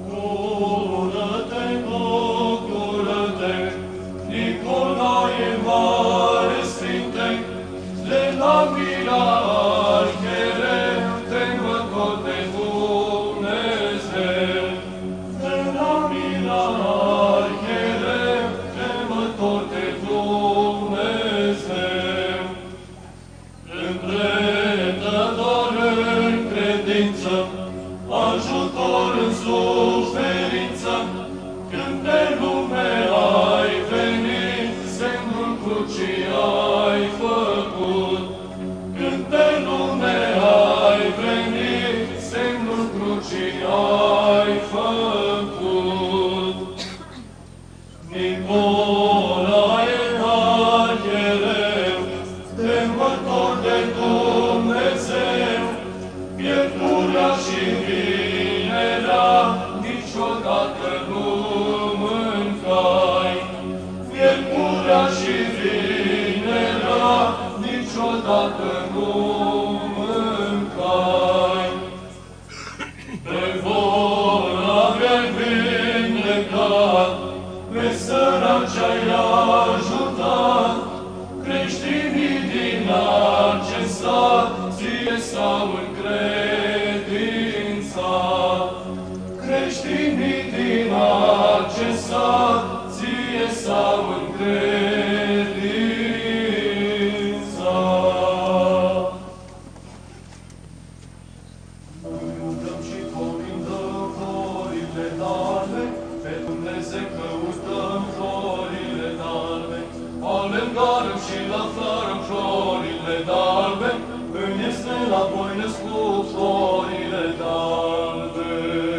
Bucură-te, bucură-te, Nicolae mare sfinte, de la mila arhereu, te învățot de Dumnezeu. De la mila arhereu, te învățot de Dumnezeu. Îndreptător în credință, ajutor în suferință, când pe lume ai venit, semnul crucii ai făcut. Când pe lume ai venit, semnul crucii ai făcut. Nicolae arhereu, temător de Dumnezeu, pierdurea și vinerea niciodată nu mâncai. Pierdurea și vinerea niciodată nu mâncai. Te vor avea vindecat, pe săraci ai ajutat, creștinii din acest sat ție s-au încredințat. Creștinii din acest sat ție s-au încredințat. Noi umblăm și colindăm florile tale, pe Dumnezeu căutăm florile tale. Alergarăm și la flarăm florile tale, în este la voi născut florile tale.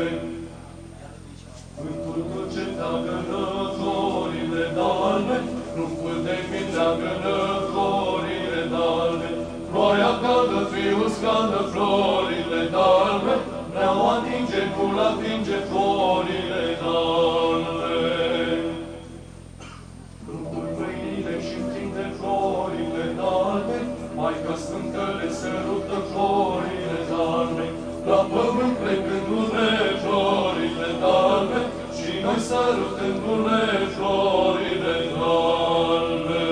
Vântul dulce te-agănă florile tale, rupul de vin te-agănă florile tale. Ploaia caldă, fiul scaldă florile tale, ne-au atinge, nu-l atinge florile tale. Rupul pâinile și întinde florile tale, Maica Sfântă le sărută florile tale. La pământ plecându-ne florile tale, și noi sărutându-ne florile tale.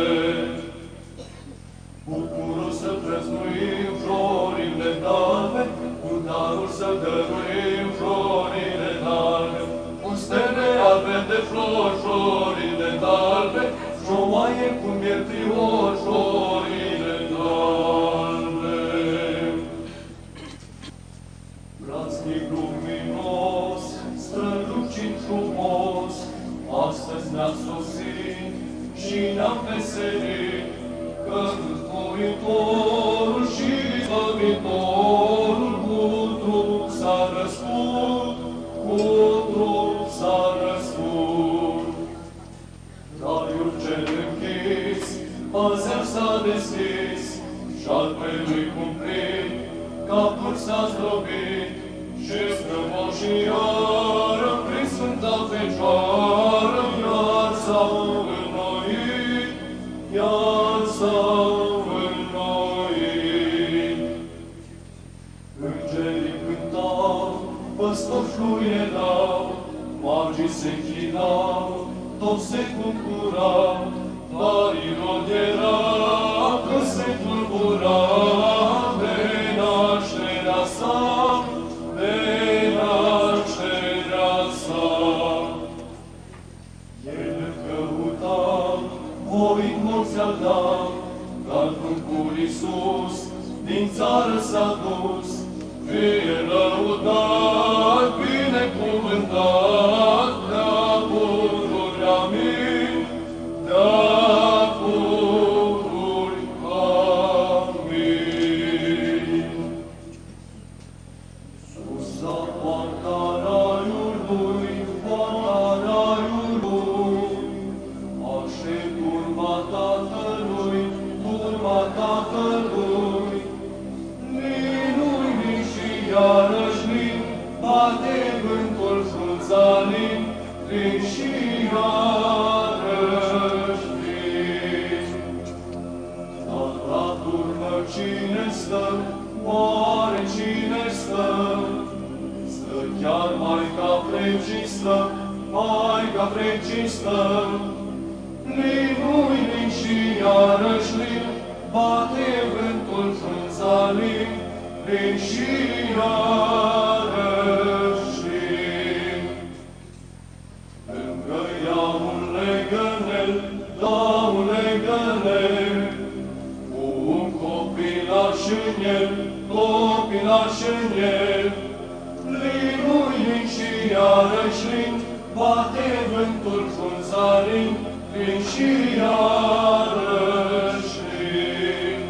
Bucuros să prăznuim florile tale, cu darul să dăruim florile tale. Cu stele albe de flori, florile tale, șoaie cu miertior, florile tale. Brațnic luminos, strălucind frumos, astăzi ne-a sosit și ne-am veselit, că Mântuitorul și Izbăvitorul cu trup s-a născut, cu trup s-a născut. Raiul cel închis, azi s-a deschis, și-al lui cumplit, capul s-a zdrobit, și strămoșiară prin Sfânta Fecioară, iar s-au înnoit, iar s-au înnoit. Îngerii cântau, păstori fluierau, magii se închinau, toți se bucurau, dar irod era că se tulbura de nașterea sa, de nașterea sa. El îl căuta, voit mulți al dat, dar Duhul Iisus din țară s-a dus, fie lăudat, binecuvântat, de-a pururi, amin, de-a pururi, amin. Sus la poarta raiului, aștept urma Tatălui, urma Tatălui. Linui și iarăși lin, bate vântul frunzalin, lin și iarăși lin. Dar la turnă cine stă, oare cine stă? Stă chiar iar Maica Precistă, Maica Precistă, lin-ui lin și iarăși lin, bate vântul frunza lin, lin și iarăși lin. Lângă ea un legănel, da un legănel, cu un copilaș în el, copilaș în el, lin-ui lin și iarăși lin, bate vântul frunza lin, lin și iarăși lin.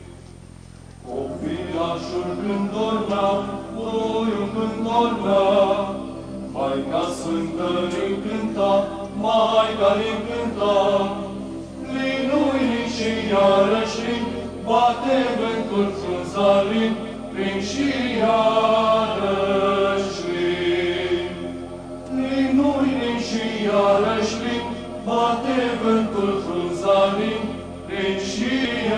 Copilașul când dormea, puiul când dormea, Maica Sfântă îi cânta, Maica îi cânta, lin-ui lin și iarăși lin, bate vântul frunza lin, lin și iarăși lin. Lin-ui lin și iarăși lin, bate vântul frunza lin, lin și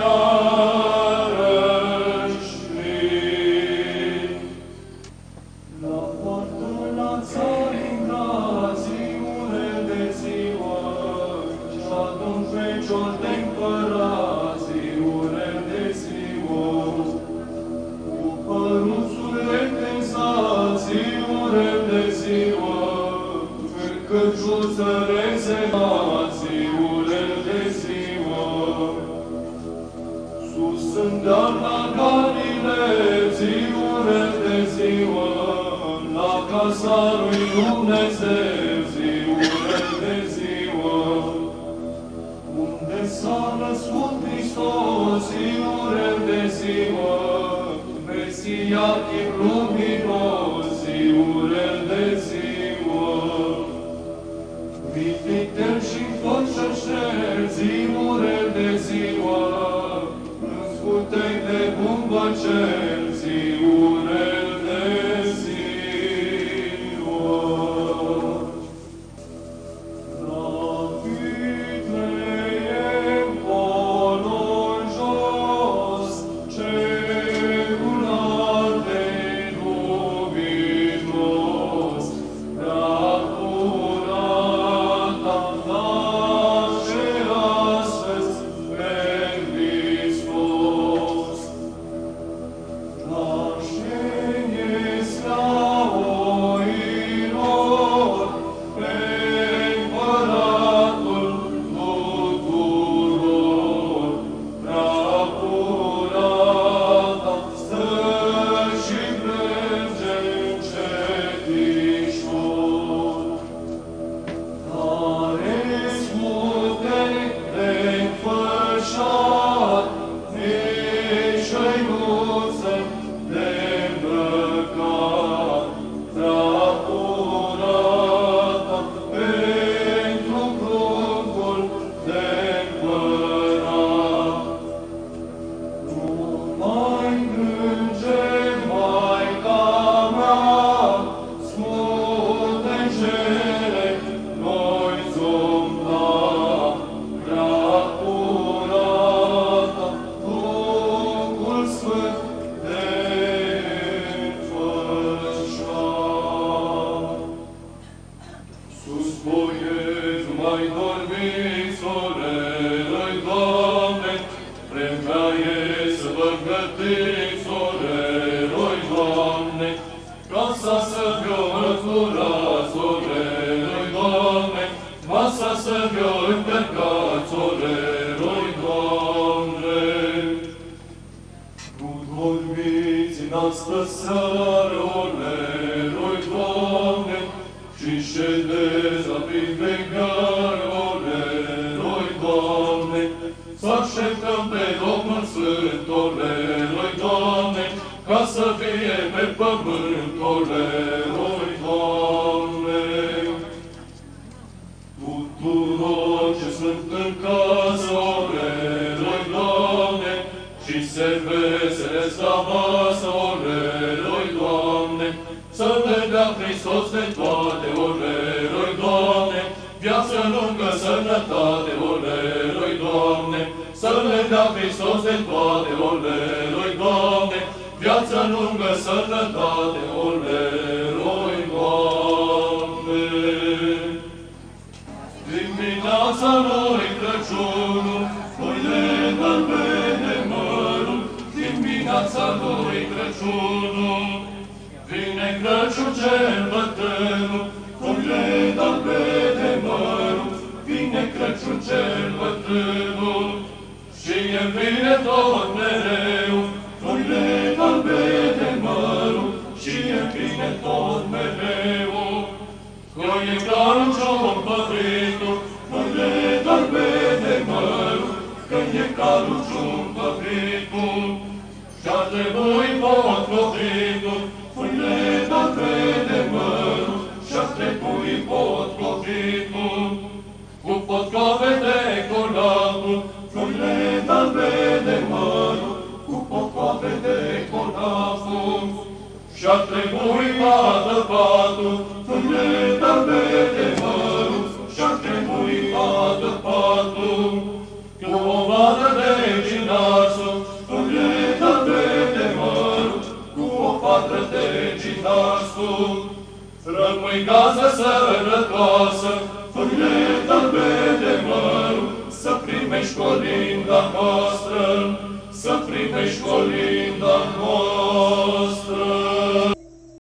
iarăși lin. La poartă la țară intrați, urel de ziua, și-adun fecior de împărați, urel de ziua. Cu păruțurile tensați, urel de ziua, cârcăciuță rezemați, urel de ziua. Sus în deal la Galilei, urel de ziua, la casa lui Dumnezeu, urel de ziua. Unde s-a născut Hristos, urel de ziua, Mesia chip luminos, urel de ziua. Vitel și făcășezi, urel de ziua, Scutei de bumbăcerzi, urel de ziua. La Betleem polul jos, cerul arde luminos, prea curata naște astăzi pe Hristos. Naște-ne-ți la oilor, pe Împăratul tuturor, prea curata stă și plânge încetișor. Are-ți putere de înfășat, nici-ăinuță de îmbrăcat, prea curată pentru pruncul de împărat. Nu mai plânge, Maica mea, smutecere noi ți-om da, prea curată, Duhul Sfânt de înfășat. Sus boieri mai dormiți, orelui, Doamne, vremea e să vă gătiți, orelui, Doamne, casa să vi-o înfurați, orelui, Doamne, masa să vi-o încărcați, orelui, Doamne. Nu dormiți în astă seară, orelui, Doamne, și ședeți la privegheară, orelui, Doamne, să așteptăm pe Domnul Sfânt, orelui, Doamne, ca să fie pe pământ, orelui, Doamne. Tuturor ce sunt în casă, orelui, Doamne, și servesele sta masă, orelui, Doamne, să le dea Hristos de toate, orelui, Doamne, viață lungă, sănătate, orelui, Doamne, să le dea Hristos de toate, orelui, Doamne, viață lungă, sănătate, orelui, Doamne. nostru cel bătrânul, și el vine tot mereu, florile albe de mărul, și el vine tot mereu. Că e ca luciun păbritul, florile albe de mărul, că e ca luciun păbritul, și-ar trebui pot cobritul, florile albe de mărul, și-ar trebui pot cobritul. Cu potcoave colapul, florile albe de mărul, cu potcoave de colapul, și-ar trebui patul, florile albe de mărul, și-ar trebui patul, cu o vadă de ginasul, florile albe de mărul, cu o vadă de ginasul. Rămâi gază sănătoasă, florile albe de mărul, să primești colinda noastră, să primești colinda noastră.